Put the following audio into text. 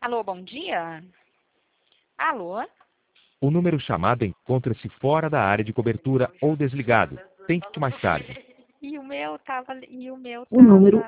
Alô, bom dia? Alô? O número chamado encontra-se fora da área de cobertura ou desligado. Tente mais tarde. E o meu tava... O número